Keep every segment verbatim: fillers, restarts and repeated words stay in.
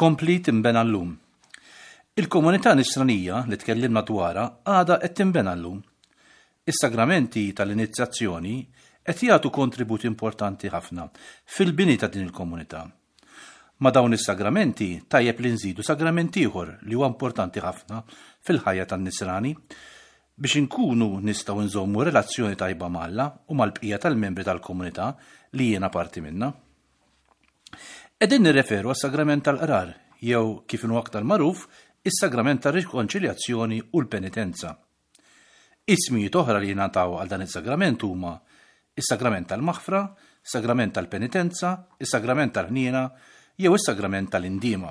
tkompli tinbena llum. Il-komunità nisranija li tkellimna dwarha għadha qed tinbena llum. Is-sagramenti tal-inizjazzjoni qed jagħtu kontribut importanti ħafna fil-bini ta' din il-komunità. Ma dawn is-sagramenti tajjeb li nżidu sagrament ieħor li huwa importanti ħafna fil-ħajja tan-nisrani biex inkunu nistgħu nżommu relazzjoni tajba mal-Alla u mal-bqija tal-membri tal-komunità li jiena parti minnha. Qegħdin nirreferu għas-sagrament tal-qrar jew kif inhu aktar magħruf is-sagrament tar-rikonċiljazzjoni u l-penitenza. Ismijiet oħra li jingħataw għal dan is-sagrament huma is-sagrament tal-maħfra, is-sagrament tal-penitenza, is-sagrament tal-ħniena jew is-sagrament tal-indiema.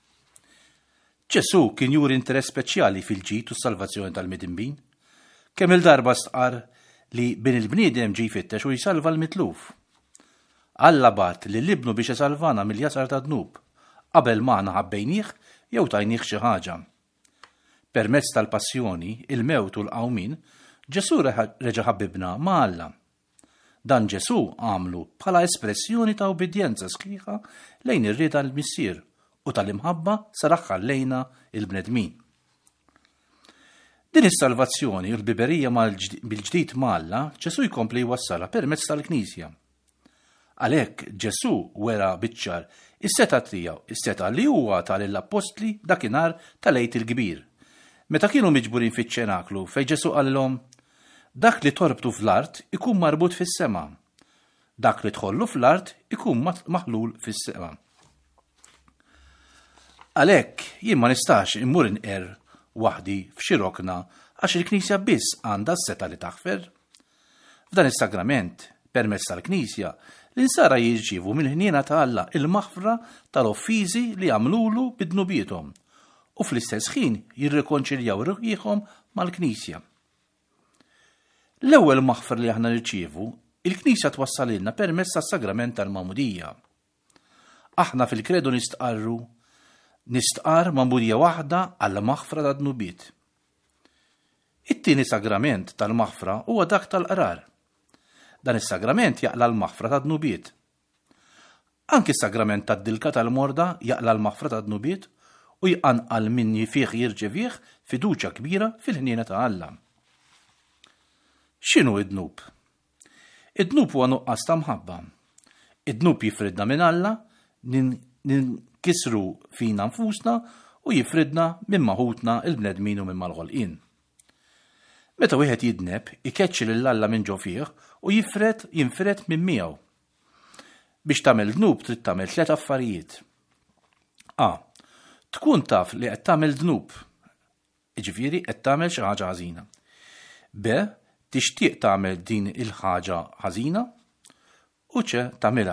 Ġesu kien juri interess speċjali fil-ġid u s-salvazzjoni tal-midinbin, kemm il-darba stqar li bin il-bniedem ġie jfittex u jsalva l-mitluf. Alla bat li l-ibnu biex isalvana mill-jasar ta' dnub, qabel ma ħabbejnieh jew tajnieh xi ħaġa. Permezz tal-passjoni, il-mewt u l-qawmin, Ġesu reġa' ħabbibna ma' Alla. Dan Ġesu għamlu bħala espressjoni ta' ubidjenza sħiħa lejn ir-rieda l-missier u tal-imħabba saraħħa lejna il-bnedmin. Din is-salvazzjoni u l-biberija bil-ġdid ma' Alla Ġesu jkompli jwassalha permezz tal-Knisja. Għalhekk Ġesu wera biċ-ċar is-seta' tiegħu, is-seta' li huwa tal-apostli dakinhar tal-Għid il-Kbir. Meta kienu miġburin fiċ-ċenaklu fejn Ġesu qalilhom dak li torbtu fl-art ikun marbut fis-sema. Dak li tħollu fl-art ikun maħlul fis-sema. Għalhekk jien ma nistax immur inqer waħdi f'xi rokna għax il-Knisja biss għandha s-seta li taħfer. F'dan is-sagrament permezz tal-Knisja l-insara jirċievu mill-ħniena ta' Alla il-maħfra tal-offiżi li għamlulu bid-dnubietom u fl-istess ħin jirrikonċiljaw ruħiehom mal-Knisja. L-ewwel maħfar li aħna nirċievu, il-Knisja twassalilna permezz tas-sagrament tal-Magħmudija. Aħna fil-kredu nistqarru nistqar magħmudija waħda għall maħfra ta' dnubiet. It-tieni sagrament tal-maħfra huwa dak tal-qrar. Dan is-sagrament jaqla l-maħfra ta' dnubiet. Anki s-sagrament tad-dilka tal-morda jaqla l-maħfra ta' dnubiet u jqanqal min jifih jirċevih fiduċja kbira fil-ħniena ta' Alla. X'inhu id-dnub? Id-dnub huwa nuqqas ta' mħabba. Id-dnub jifridna minn Alla, ninkisru fina nfusna u jifridna minn maħutna il-bnedmin u minn mal-ħolqien. Meta wieħed jidneb, ikeċċi lil Alla minn ġo fih u jifred jinfred minn miegħu. Biex tagħmel dnub trid tagħmel tliet affarijiet. A. Tkun taf li qed tagħmel dnub. Jiġifieri qed tagħmel xi ħaġa ħażina. B. Tixtieq tagħmel din il-ħaġa ħażina u ċe tagħmilha.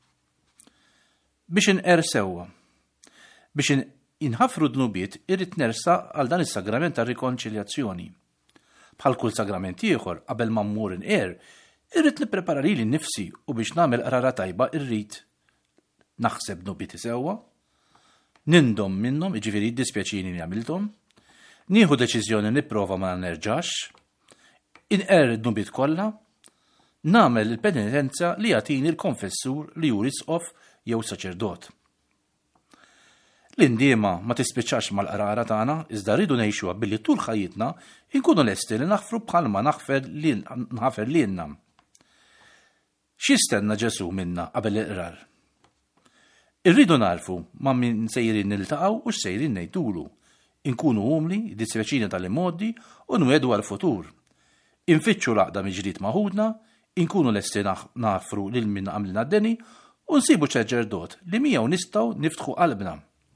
Biex inqer sewwa. Biex inħafru dnubiet irrid nersa għal dan is-sagrament tar-rikonċiljazzjoni. Bħal kull sagrament ieħor qabel ma mmur inqer, irrid nipprepara lili nnifsi u biex nagħmel qrara tajba irrid naħseb dnubieti sewwa, nindom minnhom, jiġifieri jiddispjaċini li għamilthom, nieħu deċiżjoni nipprova ma nerġax, inqer id-dnubiet kollha, nagħmel il-penitenza li jagħtini l-konfessur li hu isqof jew saċerdot. L-indiema ma tispiċċax mal-qrara tagħna iżda rridu ngħixuha billi tul ħajjitna inkunu lesti li naħfru bħalma naħfer li nħafer lilna. X'jistenna Ġesu minna qabel il-qrar? Irridu narfu ma' min sejrin niltaqgħu u x'sejrin ngħidulu. Inkunu umli, dispeċina tal-immoddi u nwedu għal-futur. Infittxu laqda miġrid maħudna, inkunu lesti naħfru lil min għamlina d-deni u nsibu ċerġerdot li miegħu nistgħu niftħu qalbna.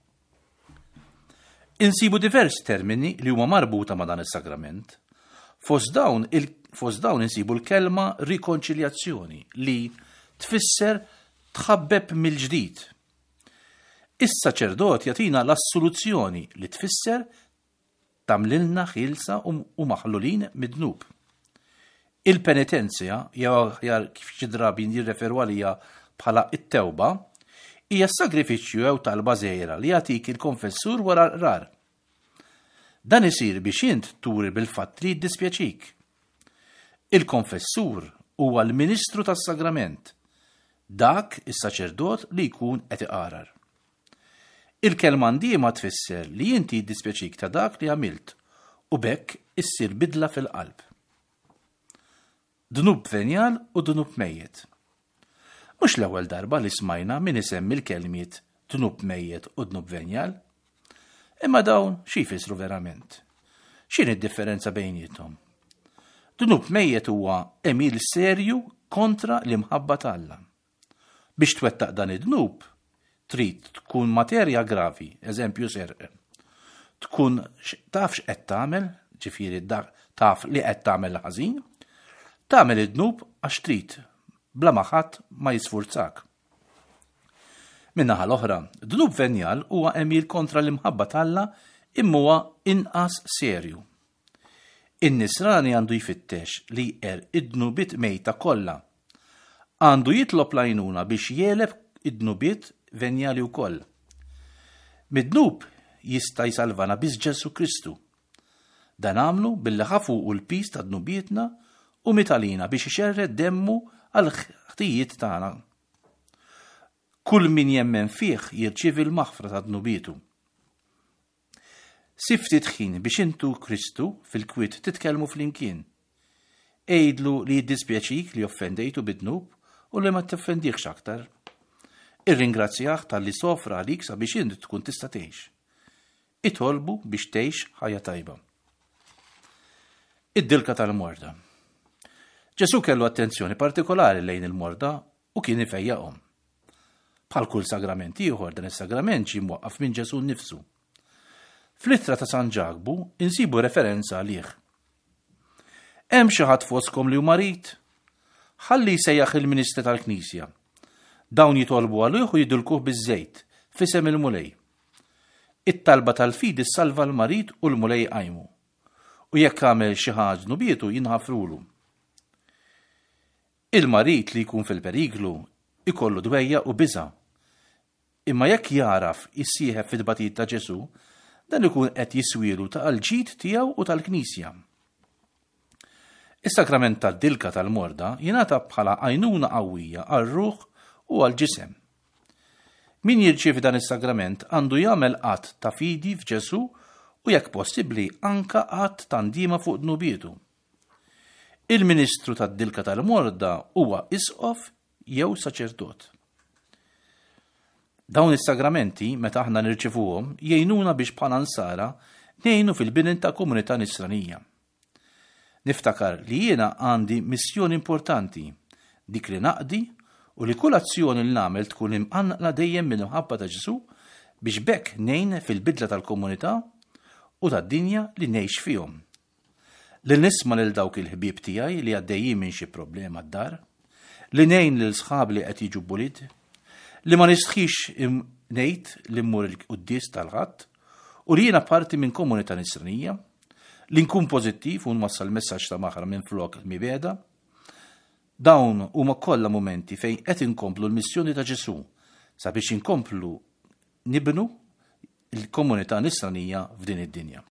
Insibu diversi termini li huma marbuta ma' dan is-sagrament. Fost dawn fost dawn insibu l-kelma rikonċiljazzjoni li tfisser tħabbeb mill-ġdid. Is-saċerdot jagħtina l-assoluzzjoni li tfisser tagħmlilna ħielsa u maħlulin mid-dnub. Il-penitenzja jew aħjar kif xi drabi jirreferu għaliha bħala it-tewba hija s-sagrifiċċju jew talba żgħira li jagħtik il-konfessur wara l-qrar. Dan isir biex int turi bil-fatt li jiddispjaċik. Il-konfessur huwa l-Ministru tas-Sagrament, dak is-saċerdot li jkun qed iqarar. Il-kelma ndiema tfisser li inti jiddispjaċik ta' dak li għamilt u bekk issir bidla fil-qalb. Dnub venjal u dnub mejjed. Mhux l-ewwel darba li smajna min isemmi l-kelmiet dnub mejjed u dnub venjal. Imma dawn xi jfissru verament? X'inhi d-differenza bejniethom? Dnub mejjed huwa emil serju kontra l-imħabba tal-Alla. Biex twettaq dan id-dnub, trid tkun materja gravi, eżempju serq. Tkun taf x'qed tagħmel, ġifieri taf li qed tagħmel ħażin, tagħmel id-dnub għax trid bla ma ħadd ma jisfurzak. Min-naħa l-oħra, dnub venjal huwa emil kontra l-imħabba tal-Alla imma huwa inqas serju. In-nisrani għandu jfittex li jqer id-dnubiet mejta kollha. Għandu jitlob l-għajnuna biex jeleb id-dnubiet venjali wkoll. Mid-dnub jista' jsalvana biss Ġesu Kristu. Dan għamlu billi ħafu u l-pis ta' dnubietna u mitalina biex ixerred demmu għal ħtijiet tagħna. Kull min jemmen fih jirċievi l-maħfra ta' dnubietu. Siftit ħin biex intu Kristu fil-kwiet titkellmu flimkien. Ejdlu li jiddispjaċik li offendejtu bid-dnub u li ma tiffendiħx aktar. Irringrazzjah tal-li sofra għalik sabiex inti tkun tista' tgħix. Itolbu biex tgħix ħajja tajba. Id-dilka tal-morda. Ġesu kellu attenzjoni partikolari lejn il-morda u kien ifejjaqhom. Bħal kull sagrament ieħor dan is-sagrament ġie mwaqqaf minn Ġesu nnifsu. Fl-ittra ta' San Ġagbu insibu referenza għalih. Hemm xi ħadd fostkom li hu marit? Ħalli jsejjaħ il-Ministri tal-Knisja. Dawn jitolbu għalih u jidulkuh biż-żejt f'isem il-mulej. It-talba tal-fidi ssalva l-marit u l-mulej qajmu. U jekk għamel xi ħaġa dnubietu jinħafrulu. Il-marit li jkun fil-periklu ikollu dwejja u biża'. Imma jekk jaraf issieħeb fid-batit ta' Ġesu, dan ikun qed jiswielu ta' l-ġid tiegħu u tal-Knisja. Is-sakrament tad-dilka tal-morda jingħata bħala għajnuna qawwija għar-ruħ u għall-ġisem. Min jirċievi dan is-sagrament għandu jagħmel qatt ta' fidi f'Ġesu u jekk possibbli anka qatt ta' ndiema fuq dnubietu. Il-Ministru tad-dilka tal-morda huwa isqof jew saċerdot. Dawn is-sagramenti meta aħna nirċevuhom jgħinuna biex bħala nsara ngħinu fil-binin ta' komunità nisranija. Niftakar li jiena għandi missjoni importanti, dik li naqdi u li kull azzjoni li nagħmel tkun imqanqla dejjem minn imħabba ta' Ġesu biex bekk ngħin fil-bidla tal-komunità u tad-dinja li ngħix fihom. Li nisma' lil dawk il-ħbieb tiegħi li għaddejjin minn xi problema d-dar, li ngħin lil sħab li qed jiġu bulid, li ma nistħix ngħid li mmur il-quddies tal-ħadd u li jiena parti minn komunità nisranija, li nkun pożittiv u nwassal messaġġ ta' maħra minn flok il-mibeda. Dawn huma kollha momenti fejn qed inkomplu l-missjoni ta' Ġesu sabiex inkomplu nibnu l-komunità nisranija f'din id-dinja.